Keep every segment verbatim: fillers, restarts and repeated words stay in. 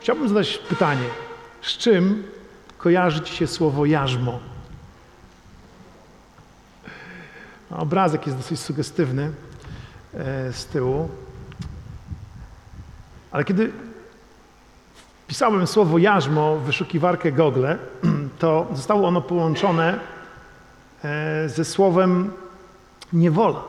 Chciałbym zadać pytanie, z czym kojarzy ci się słowo jarzmo? Obrazek jest dosyć sugestywny z tyłu, ale kiedy wpisałem słowo jarzmo w wyszukiwarkę Google, to zostało ono połączone ze słowem niewola.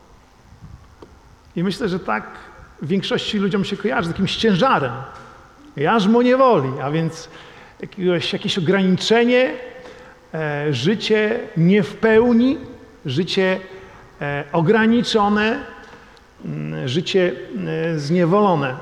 I myślę, że tak większości ludziom się kojarzy z jakimś ciężarem. Jarzmo niewoli, a więc jakiegoś, jakieś ograniczenie, e, życie nie w pełni, życie e, ograniczone, m, życie e, zniewolone.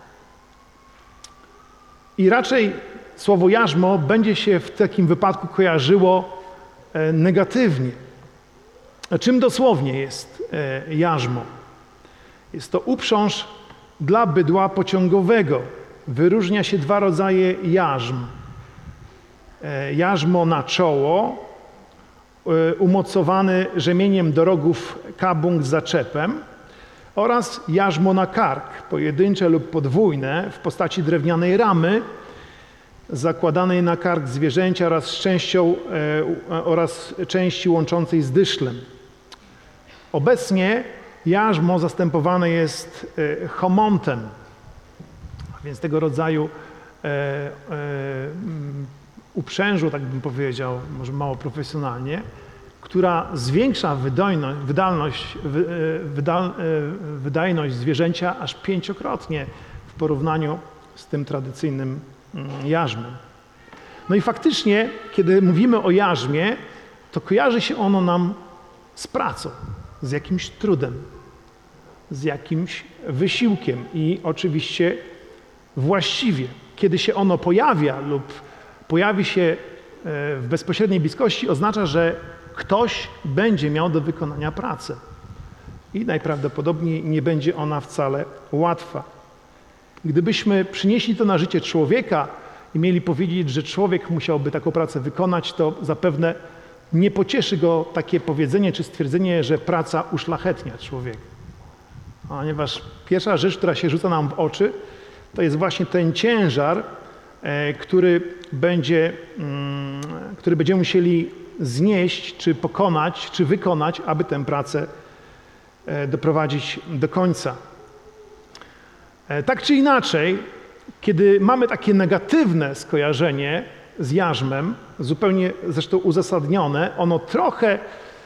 I raczej słowo jarzmo będzie się w takim wypadku kojarzyło e, negatywnie. A czym dosłownie jest e, jarzmo? Jest to uprząż dla bydła pociągowego. Wyróżnia się dwa rodzaje jarzm. Jarzmo na czoło, umocowany rzemieniem do rogów kabung z zaczepem, oraz jarzmo na kark, pojedyncze lub podwójne, w postaci drewnianej ramy, zakładanej na kark zwierzęcia oraz, z częścią, oraz części łączącej z dyszlem. Obecnie jarzmo zastępowane jest homontem, a więc tego rodzaju e, e, uprzężu, tak bym powiedział, może mało profesjonalnie, która zwiększa wydajność, wydalność, wy, wydal, wydajność zwierzęcia aż pięciokrotnie w porównaniu z tym tradycyjnym jarzmem. No i faktycznie, kiedy mówimy o jarzmie, to kojarzy się ono nam z pracą, z jakimś trudem, z jakimś wysiłkiem i oczywiście właściwie, kiedy się ono pojawia lub pojawi się w bezpośredniej bliskości, oznacza, że ktoś będzie miał do wykonania pracę i najprawdopodobniej nie będzie ona wcale łatwa. Gdybyśmy przynieśli to na życie człowieka i mieli powiedzieć, że człowiek musiałby taką pracę wykonać, to zapewne nie pocieszy go takie powiedzenie czy stwierdzenie, że praca uszlachetnia człowieka. Ponieważ pierwsza rzecz, która się rzuca nam w oczy, to jest właśnie ten ciężar, który, będzie, który będziemy musieli znieść, czy pokonać, czy wykonać, aby tę pracę doprowadzić do końca. Tak czy inaczej, kiedy mamy takie negatywne skojarzenie z jarzmem, zupełnie zresztą uzasadnione, ono trochę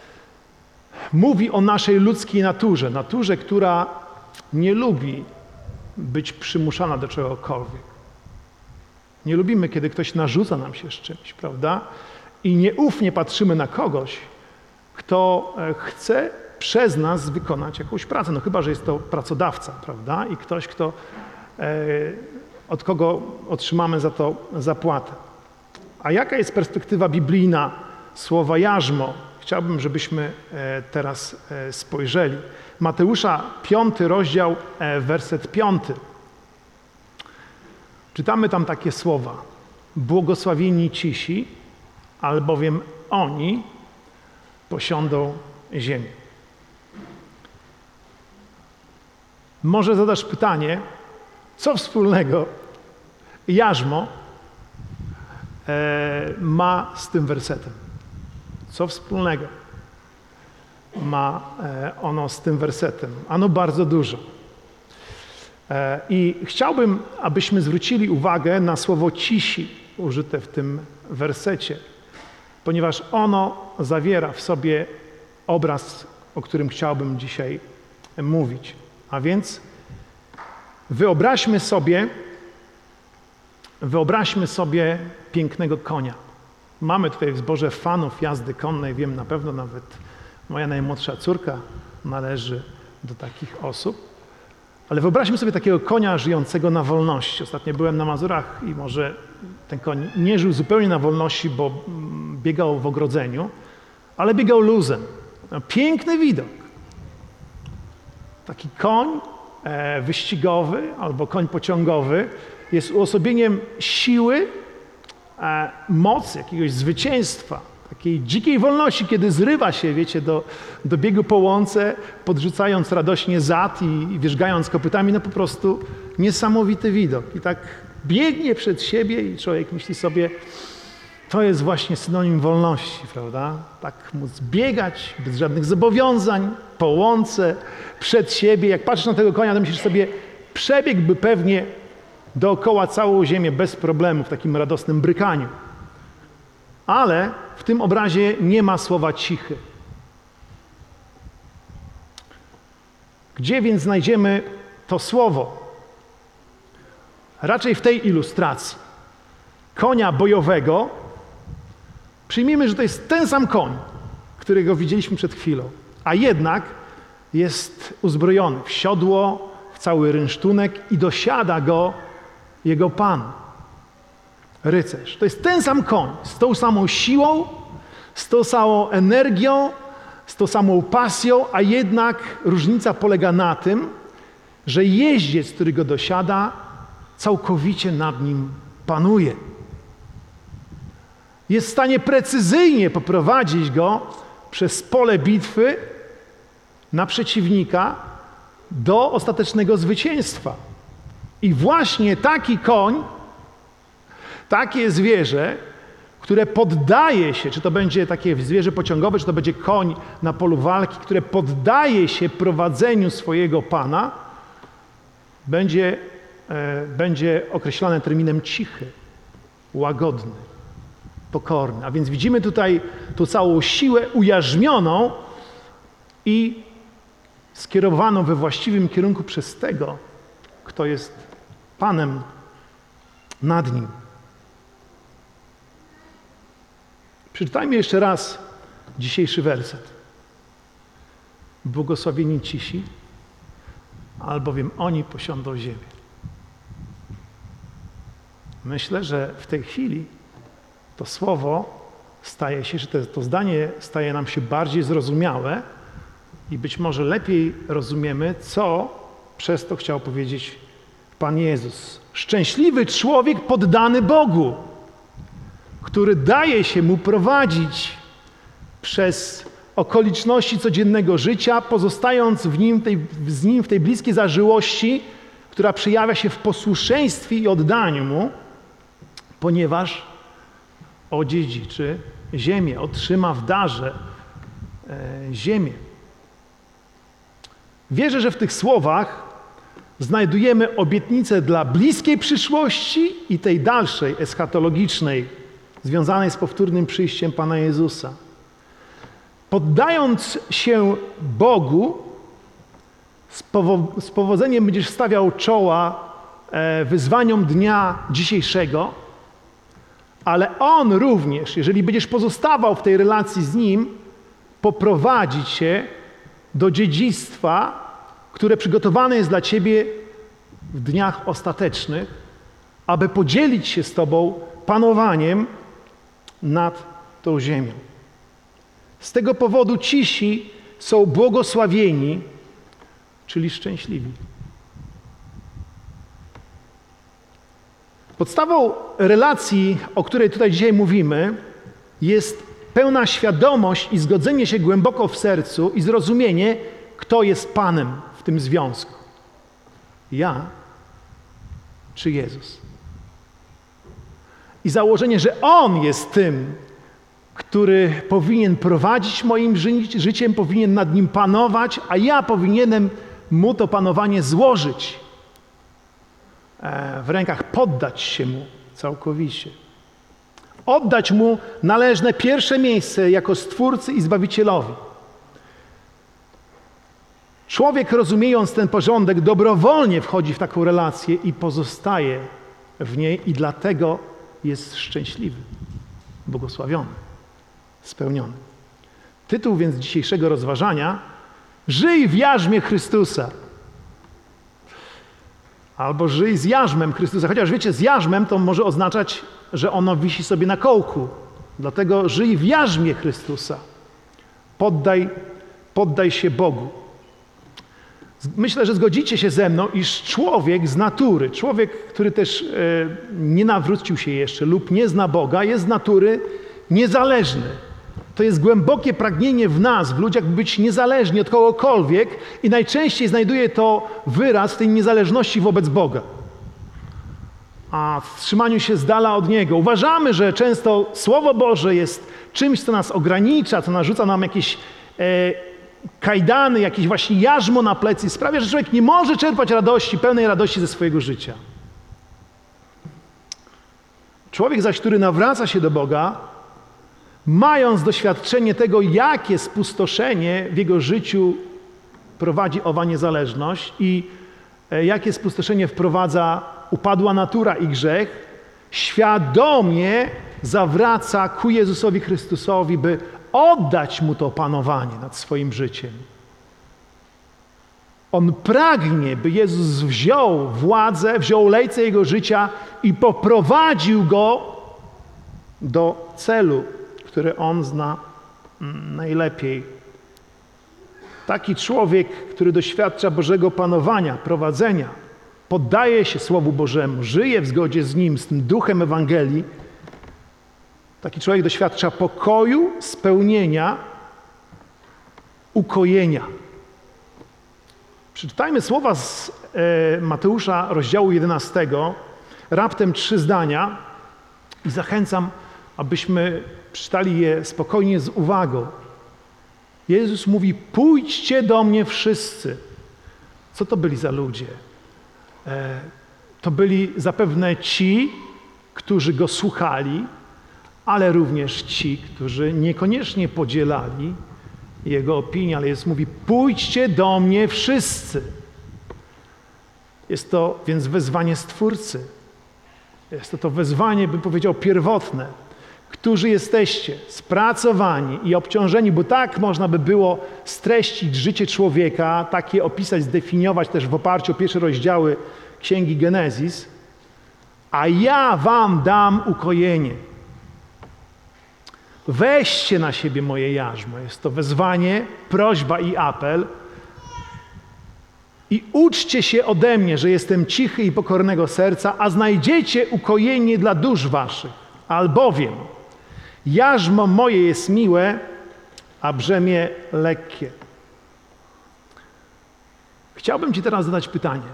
mówi o naszej ludzkiej naturze, naturze, która nie lubi być przymuszana do czegokolwiek. Nie lubimy, kiedy ktoś narzuca nam się z czymś, prawda? I nieufnie patrzymy na kogoś, kto chce przez nas wykonać jakąś pracę. No chyba że jest to pracodawca, prawda? I ktoś, kto, e, od kogo otrzymamy za to zapłatę. A jaka jest perspektywa biblijna słowa jarzmo? Chciałbym, żebyśmy teraz spojrzeli. Mateusza, piąty rozdział, werset piąty. Czytamy tam takie słowa. Błogosławieni cisi, albowiem oni posiądą ziemię. Może zadasz pytanie, co wspólnego jarzmo ma z tym wersetem? Co wspólnego ma ono z tym wersetem? Ano bardzo dużo. I chciałbym, abyśmy zwrócili uwagę na słowo cisi użyte w tym wersecie, ponieważ ono zawiera w sobie obraz, o którym chciałbym dzisiaj mówić. A więc wyobraźmy sobie, wyobraźmy sobie pięknego konia. Mamy tutaj w zborze fanów jazdy konnej, wiem na pewno, nawet moja najmłodsza córka należy do takich osób. Ale wyobraźmy sobie takiego konia żyjącego na wolności. Ostatnio byłem na Mazurach i może ten koń nie żył zupełnie na wolności, bo biegał w ogrodzeniu, ale biegał luzem. Piękny widok. Taki koń e, wyścigowy albo koń pociągowy jest uosobieniem siły, e, mocy, jakiegoś zwycięstwa, takiej dzikiej wolności, kiedy zrywa się, wiecie, do, do biegu po łące, podrzucając radośnie zad i, i wierzgając kopytami, no po prostu niesamowity widok. I tak biegnie przed siebie i człowiek myśli sobie, to jest właśnie synonim wolności, prawda? Tak móc biegać bez żadnych zobowiązań, po łące, przed siebie. Jak patrzysz na tego konia, to myślisz sobie, przebiegłby pewnie dookoła całą ziemię bez problemu w takim radosnym brykaniu. Ale w tym obrazie nie ma słowa cichy. Gdzie więc znajdziemy to słowo? Raczej w tej ilustracji. Konia bojowego. Przyjmijmy, że to jest ten sam koń, którego widzieliśmy przed chwilą, a jednak jest uzbrojony w siodło, w cały rynsztunek i dosiada go jego pan, rycerz. To jest ten sam koń, z tą samą siłą, z tą samą energią, z tą samą pasją, a jednak różnica polega na tym, że jeździec, który go dosiada, całkowicie nad nim panuje. Jest w stanie precyzyjnie poprowadzić go przez pole bitwy na przeciwnika do ostatecznego zwycięstwa. I właśnie taki koń, takie zwierzę, które poddaje się, czy to będzie takie zwierzę pociągowe, czy to będzie koń na polu walki, które poddaje się prowadzeniu swojego pana, będzie, e, będzie określane terminem cichy, łagodny, pokorny. A więc widzimy tutaj tą całą siłę ujarzmioną i skierowaną we właściwym kierunku przez tego, kto jest Panem nad nim. Przeczytajmy jeszcze raz dzisiejszy werset. Błogosławieni cisi, albowiem oni posiądą ziemię. Myślę, że w tej chwili to słowo staje się, że to, to zdanie staje nam się bardziej zrozumiałe i być może lepiej rozumiemy, co przez to chciał powiedzieć Pan Jezus. Szczęśliwy człowiek poddany Bogu, który daje się Mu prowadzić przez okoliczności codziennego życia, pozostając w nim, tej, z Nim w tej bliskiej zażyłości, która przejawia się w posłuszeństwie i oddaniu Mu, ponieważ odziedziczy ziemię, otrzyma w darze e, ziemię. Wierzę, że w tych słowach znajdujemy obietnicę dla bliskiej przyszłości i tej dalszej, eschatologicznej, związanej z powtórnym przyjściem Pana Jezusa. Poddając się Bogu, z, powo- z powodzeniem będziesz stawiał czoła e, wyzwaniom dnia dzisiejszego, ale On również, jeżeli będziesz pozostawał w tej relacji z Nim, poprowadzi cię do dziedzictwa, które przygotowane jest dla ciebie w dniach ostatecznych, aby podzielić się z tobą panowaniem nad tą ziemią. Z tego powodu cisi są błogosławieni, czyli szczęśliwi. Podstawą relacji, o której tutaj dzisiaj mówimy, jest pełna świadomość i zgodzenie się głęboko w sercu i zrozumienie, kto jest Panem w tym związku. Ja czy Jezus? I założenie, że On jest tym, który powinien prowadzić moim ży- życiem, powinien nad nim panować, a ja powinienem Mu to panowanie złożyć e, w rękach, poddać się Mu całkowicie. Oddać Mu należne pierwsze miejsce jako Stwórcy i Zbawicielowi. Człowiek, rozumiejąc ten porządek, dobrowolnie wchodzi w taką relację i pozostaje w niej i dlatego jest szczęśliwy, błogosławiony, spełniony. Tytuł więc dzisiejszego rozważania: Żyj w jarzmie Chrystusa. Albo żyj z jarzmem Chrystusa. Chociaż wiecie, z jarzmem to może oznaczać, że ono wisi sobie na kołku. Dlatego żyj w jarzmie Chrystusa. Poddaj, poddaj się Bogu. Myślę, że zgodzicie się ze mną, iż człowiek z natury, człowiek, który też e, nie nawrócił się jeszcze lub nie zna Boga, jest z natury niezależny. To jest głębokie pragnienie w nas, w ludziach, by być niezależni od kogokolwiek i najczęściej znajduje to wyraz w tej niezależności wobec Boga. a w trzymaniu się z dala od Niego. Uważamy, że często Słowo Boże jest czymś, co nas ogranicza, co narzuca nam jakieś e, kajdany, jakieś właśnie jarzmo na plecy i sprawia, że człowiek nie może czerpać radości, pełnej radości ze swojego życia. Człowiek zaś, który nawraca się do Boga, mając doświadczenie tego, jakie spustoszenie w jego życiu prowadzi owa niezależność i jakie spustoszenie wprowadza upadła natura i grzech, świadomie zawraca ku Jezusowi Chrystusowi, by oddać Mu to panowanie nad swoim życiem. On pragnie, by Jezus wziął władzę, wziął lejce jego życia i poprowadził go do celu, który on zna najlepiej. Taki człowiek, który doświadcza Bożego panowania, prowadzenia, poddaje się Słowu Bożemu, żyje w zgodzie z Nim, z tym duchem Ewangelii, taki człowiek doświadcza pokoju, spełnienia, ukojenia. Przeczytajmy słowa z e, Mateusza, rozdziału jedenastego, raptem trzy zdania i zachęcam, abyśmy przeczytali je spokojnie, z uwagą. Jezus mówi: pójdźcie do mnie wszyscy. Co to byli za ludzie? E, to byli zapewne ci, którzy Go słuchali, ale również ci, którzy niekoniecznie podzielali Jego opinię, ale Jezus mówi: pójdźcie do mnie wszyscy. Jest to więc wezwanie Stwórcy. Jest to to wezwanie, bym powiedział, pierwotne. Którzy jesteście spracowani i obciążeni, bo tak można by było streścić życie człowieka, tak je opisać, zdefiniować też w oparciu o pierwsze rozdziały Księgi Genezis, a ja wam dam ukojenie. Weźcie na siebie moje jarzmo. Jest to wezwanie, prośba i apel. I uczcie się ode mnie, że jestem cichy i pokornego serca, a znajdziecie ukojenie dla dusz waszych. Albowiem jarzmo moje jest miłe, a brzemię lekkie. Chciałbym ci teraz zadać pytanie.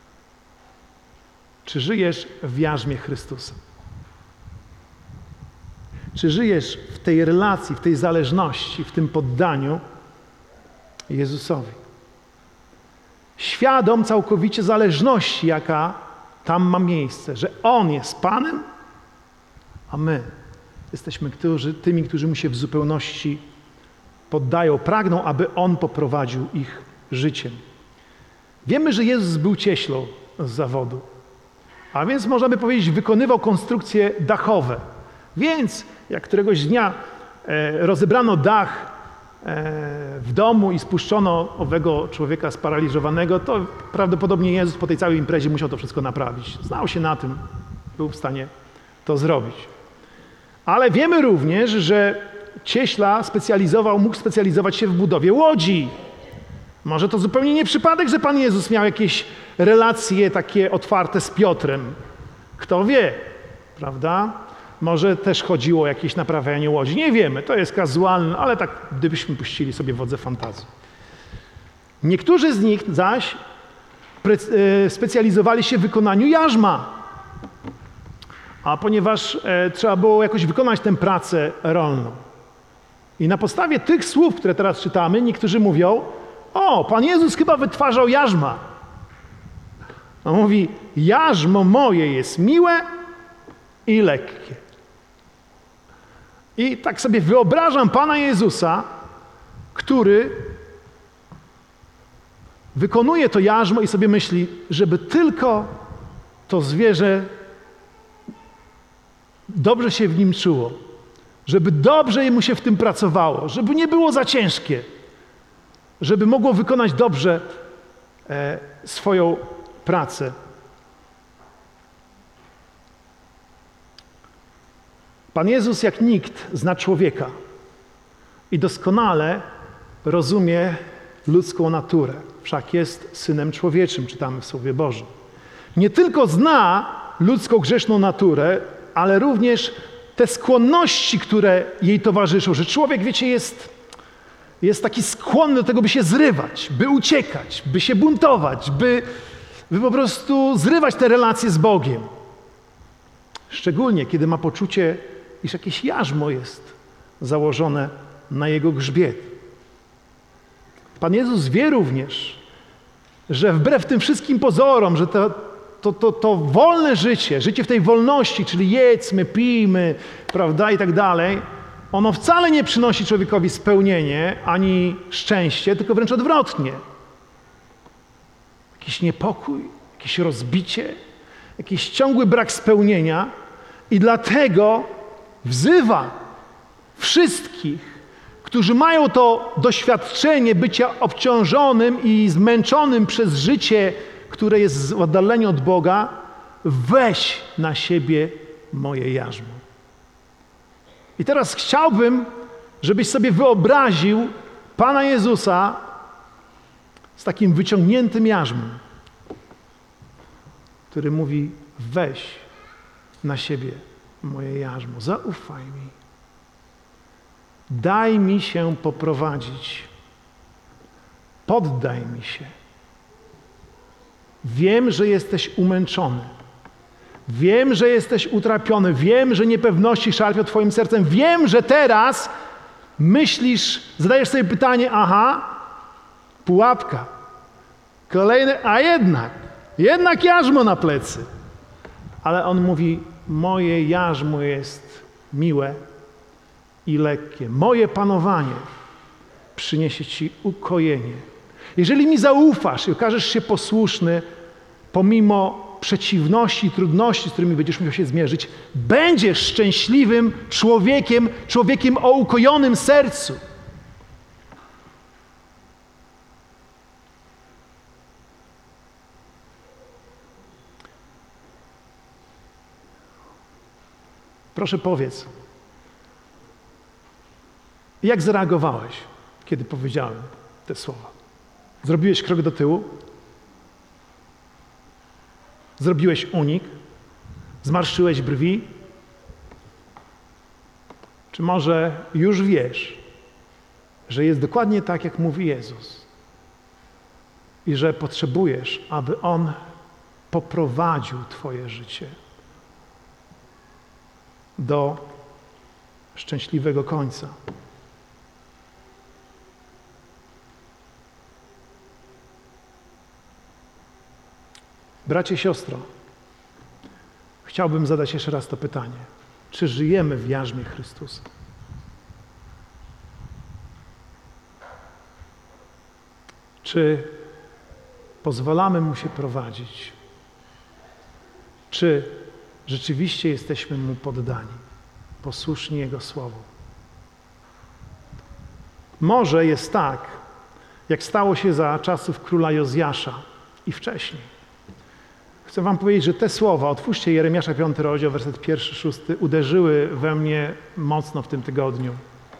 Czy żyjesz w jarzmie Chrystusa? Czy żyjesz w tej relacji, w tej zależności, w tym poddaniu Jezusowi? Świadom całkowicie zależności, jaka tam ma miejsce, że On jest Panem, a my jesteśmy którzy, tymi, którzy Mu się w zupełności poddają, pragną, aby On poprowadził ich życiem. Wiemy, że Jezus był cieślą z zawodu, a więc można by powiedzieć, wykonywał konstrukcje dachowe. Więc jak któregoś dnia e, rozebrano dach e, w domu i spuszczono owego człowieka sparaliżowanego, to prawdopodobnie Jezus po tej całej imprezie musiał to wszystko naprawić. Znał się na tym, był w stanie to zrobić. Ale wiemy również, że cieśla specjalizował, mógł specjalizować się w budowie łodzi. Może to zupełnie nie przypadek, że Pan Jezus miał jakieś relacje takie otwarte z Piotrem. Kto wie, prawda? Może też chodziło o jakieś naprawianie łodzi. Nie wiemy, to jest kazualne, ale tak gdybyśmy puścili sobie wodze fantazji. Niektórzy z nich zaś specjalizowali się w wykonaniu jarzma. A ponieważ e, trzeba było jakoś wykonać tę pracę rolną. I na podstawie tych słów, które teraz czytamy, niektórzy mówią: o, Pan Jezus chyba wytwarzał jarzma. On mówi: jarzmo moje jest miłe i lekkie. I tak sobie wyobrażam Pana Jezusa, który wykonuje to jarzmo i sobie myśli, żeby tylko to zwierzę dobrze się w nim czuło, żeby dobrze mu się w tym pracowało, żeby nie było za ciężkie, żeby mogło wykonać dobrze e, swoją pracę. Pan Jezus jak nikt zna człowieka i doskonale rozumie ludzką naturę. Wszak jest Synem Człowieczym, czytamy w Słowie Bożym. Nie tylko zna ludzką grzeszną naturę, ale również te skłonności, które jej towarzyszą, że człowiek, wiecie, jest, jest taki skłonny do tego, by się zrywać, by uciekać, by się buntować, by, by po prostu zrywać te relacje z Bogiem. Szczególnie, kiedy ma poczucie, iż jakieś jarzmo jest założone na jego grzbiet. Pan Jezus wie również, że wbrew tym wszystkim pozorom, że to, to, to, to wolne życie, życie w tej wolności, czyli jedzmy, pijmy, prawda, i tak dalej, ono wcale nie przynosi człowiekowi spełnienie ani szczęście, tylko wręcz odwrotnie. Jakiś niepokój, jakieś rozbicie, jakiś ciągły brak spełnienia i dlatego wzywa wszystkich, którzy mają to doświadczenie bycia obciążonym i zmęczonym przez życie, które jest w oddaleniu od Boga, weź na siebie moje jarzmo. I teraz chciałbym, żebyś sobie wyobraził Pana Jezusa z takim wyciągniętym jarzmem, który mówi: weź na siebie moje jarzmo, zaufaj mi. Daj mi się poprowadzić. Poddaj mi się. Wiem, że jesteś umęczony. Wiem, że jesteś utrapiony. Wiem, że niepewności szarpią twoim sercem. Wiem, że teraz myślisz, zadajesz sobie pytanie: aha, pułapka. Kolejne, a jednak, jednak jarzmo na plecy. Ale on mówi: moje jarzmo jest miłe i lekkie. Moje panowanie przyniesie ci ukojenie. Jeżeli mi zaufasz i okażesz się posłuszny, pomimo przeciwności i trudności, z którymi będziesz musiał się zmierzyć, będziesz szczęśliwym człowiekiem, człowiekiem o ukojonym sercu. Proszę, powiedz, jak zareagowałeś, kiedy powiedziałem te słowa? Zrobiłeś krok do tyłu? Zrobiłeś unik? Zmarszczyłeś brwi? Czy może już wiesz, że jest dokładnie tak, jak mówi Jezus i że potrzebujesz, aby On poprowadził twoje życie do szczęśliwego końca? Bracie, siostro, chciałbym zadać jeszcze raz to pytanie. Czy żyjemy w jarzmie Chrystusa? Czy pozwalamy Mu się prowadzić? Czy rzeczywiście jesteśmy Mu poddani, posłuszni Jego Słowu? Może jest tak, jak stało się za czasów króla Jozjasza i wcześniej. Chcę wam powiedzieć, że te słowa, otwórzcie Jeremiasza piąty rozdział, werset pierwszy, szósty, uderzyły we mnie mocno w tym tygodniu.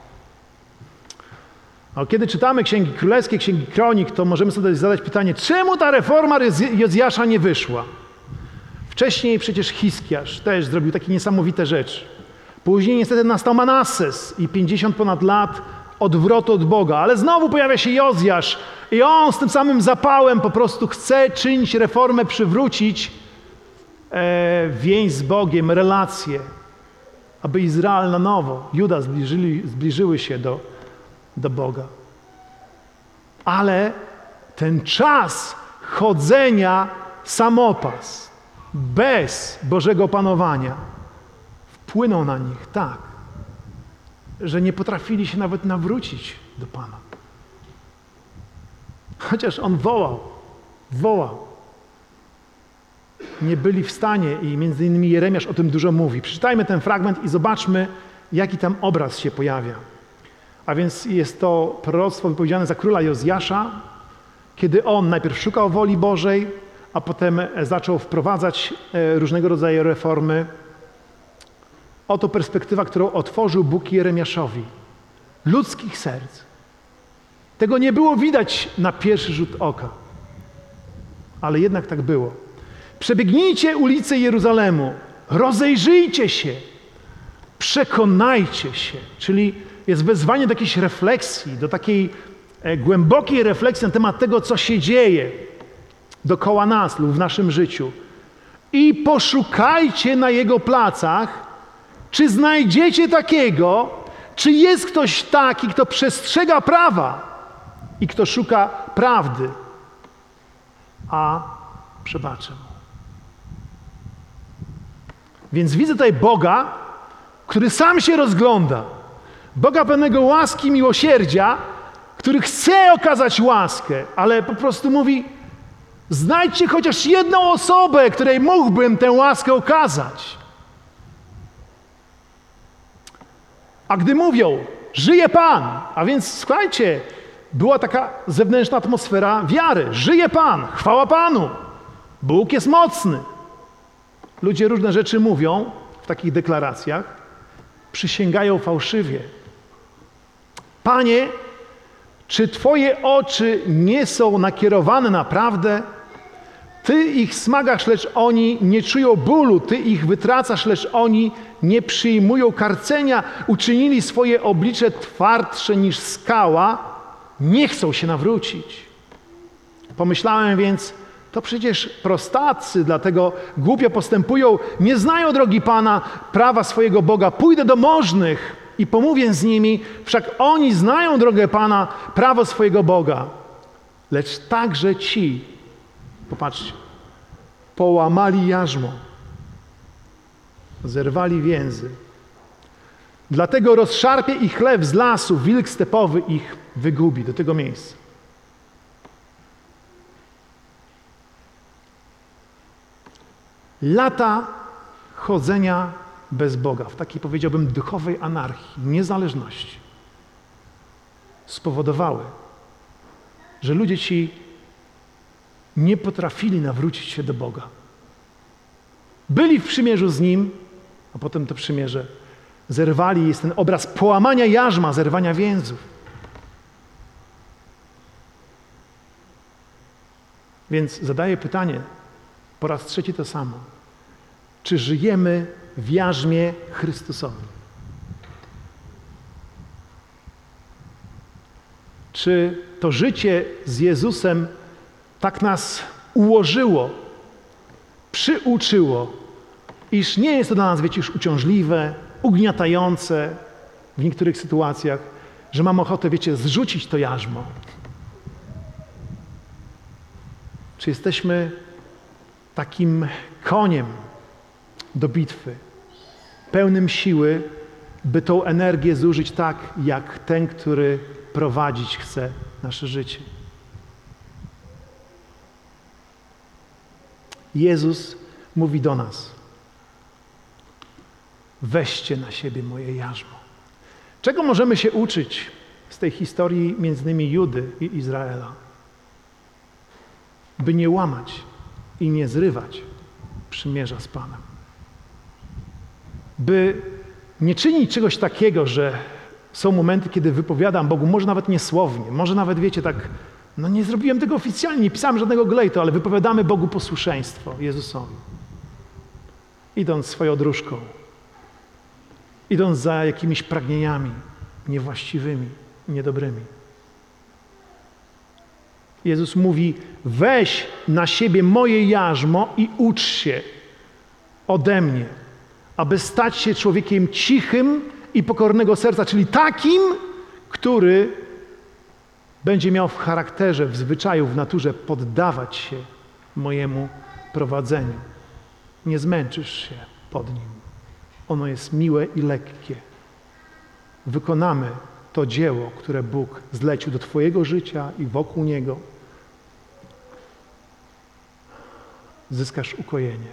A kiedy czytamy Księgi Królewskie, Księgi Kronik, to możemy sobie zadać pytanie, czemu ta reforma Jozjasza nie wyszła? Wcześniej przecież Hiskiarz też zrobił takie niesamowite rzeczy. Później niestety nastał Manasses i pięćdziesiąt ponad lat odwrotu od Boga, ale znowu pojawia się Jozjasz i on z tym samym zapałem po prostu chce czynić reformę, przywrócić e, więź z Bogiem, relacje, aby Izrael na nowo, Juda zbliżyli, zbliżyły się do, do Boga. Ale ten czas chodzenia samopas, bez Bożego panowania, wpłynął na nich tak, że nie potrafili się nawet nawrócić do Pana. Chociaż On wołał, wołał. Nie byli w stanie i między innymi Jeremiasz o tym dużo mówi. Przeczytajmy ten fragment i zobaczmy, jaki tam obraz się pojawia. A więc jest to proroctwo wypowiedziane za króla Jozjasza, kiedy on najpierw szukał woli Bożej, a potem zaczął wprowadzać różnego rodzaju reformy. Oto perspektywa, którą otworzył Bóg Jeremiaszowi. Ludzkich serc. Tego nie było widać na pierwszy rzut oka. Ale jednak tak było. Przebiegnijcie ulice Jeruzalemu, rozejrzyjcie się, przekonajcie się. Czyli jest wezwanie do jakiejś refleksji, do takiej e, głębokiej refleksji na temat tego, co się dzieje dookoła nas lub w naszym życiu. i poszukajcie na jego placach, czy znajdziecie takiego, czy jest ktoś taki, kto przestrzega prawa i kto szuka prawdy, a przebaczę mu. Więc widzę tutaj Boga, który sam się rozgląda. Boga pełnego łaski i miłosierdzia, który chce okazać łaskę, ale po prostu mówi: znajdźcie chociaż jedną osobę, której mógłbym tę łaskę okazać. A gdy mówią, żyje Pan, a więc słuchajcie, była taka zewnętrzna atmosfera wiary. Żyje Pan, chwała Panu, Bóg jest mocny. Ludzie różne rzeczy mówią w takich deklaracjach, przysięgają fałszywie. Panie, czy Twoje oczy nie są nakierowane na prawdę? Ty ich smagasz, lecz oni nie czują bólu. Ty ich wytracasz, lecz oni nie przyjmują karcenia. Uczynili swoje oblicze twardsze niż skała. Nie chcą się nawrócić. Pomyślałem więc, to przecież prostacy, dlatego głupio postępują. Nie znają drogi Pana, prawa swojego Boga. Pójdę do możnych i pomówię z nimi, wszak oni znają drogę Pana, prawo swojego Boga. Lecz także ci, popatrzcie, połamali jarzmo, zerwali więzy. Dlatego rozszarpie ich lew z lasu, wilk stepowy ich wygubi. Do tego miejsca. Lata chodzenia bez Boga, w takiej, powiedziałbym, duchowej anarchii, niezależności, spowodowały, że ludzie ci nie potrafili nawrócić się do Boga. Byli w przymierzu z Nim, a potem to przymierze zerwali. Jest ten obraz połamania jarzma, zerwania więzów. Więc zadaję pytanie, po raz trzeci to samo. Czy żyjemy w jarzmie Chrystusowym? Czy to życie z Jezusem tak nas ułożyło, przyuczyło, iż nie jest to dla nas, wiecie, już uciążliwe, ugniatające w niektórych sytuacjach, że mam ochotę, wiecie, zrzucić to jarzmo? Czy jesteśmy takim koniem do bitwy, pełnym siły, by tą energię zużyć tak, jak ten, który prowadzić chce nasze życie? Jezus mówi do nas: weźcie na siebie moje jarzmo. Czego możemy się uczyć z tej historii między innymi Judy i Izraela? By nie łamać i nie zrywać przymierza z Panem. By nie czynić czegoś takiego, że są momenty, kiedy wypowiadam Bogu, może nawet niesłownie, może nawet, wiecie, tak, no nie zrobiłem tego oficjalnie, nie pisałem żadnego glejtu, ale wypowiadamy Bogu posłuszeństwo, Jezusowi. Idąc swoją dróżką, idąc za jakimiś pragnieniami niewłaściwymi, niedobrymi. Jezus mówi: weź na siebie moje jarzmo i ucz się ode mnie, aby stać się człowiekiem cichym i pokornego serca, czyli takim, który będzie miał w charakterze, w zwyczaju, w naturze poddawać się mojemu prowadzeniu. Nie zmęczysz się pod nim. Ono jest miłe i lekkie. Wykonamy to dzieło, które Bóg zlecił do twojego życia i wokół niego. Zyskasz ukojenie.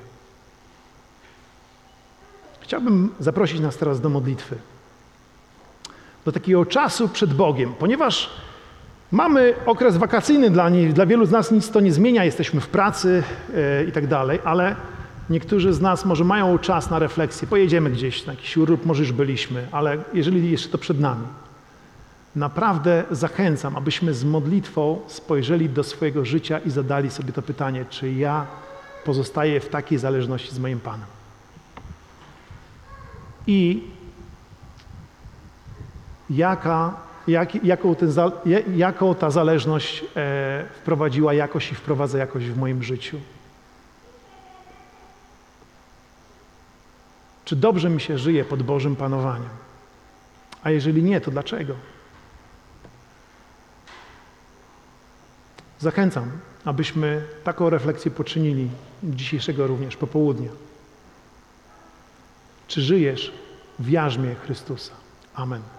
Chciałbym zaprosić nas teraz do modlitwy. Do takiego czasu przed Bogiem, ponieważ mamy okres wakacyjny, dla, nie, dla wielu z nas nic to nie zmienia, jesteśmy w pracy yy, i tak dalej, ale niektórzy z nas może mają czas na refleksję. Pojedziemy gdzieś na jakiś urlop, może już byliśmy, ale jeżeli jeszcze to przed nami, naprawdę zachęcam, abyśmy z modlitwą spojrzeli do swojego życia i zadali sobie to pytanie, czy ja pozostaję w takiej zależności z moim Panem. I jaka, jak, jaką, ten, jaką ta zależność e, wprowadziła jakość i wprowadza jakość w moim życiu. Czy dobrze mi się żyje pod Bożym panowaniem? A jeżeli nie, to dlaczego? Zachęcam, abyśmy taką refleksję poczynili dzisiejszego również popołudnia. Czy żyjesz w jarzmie Chrystusa? Amen.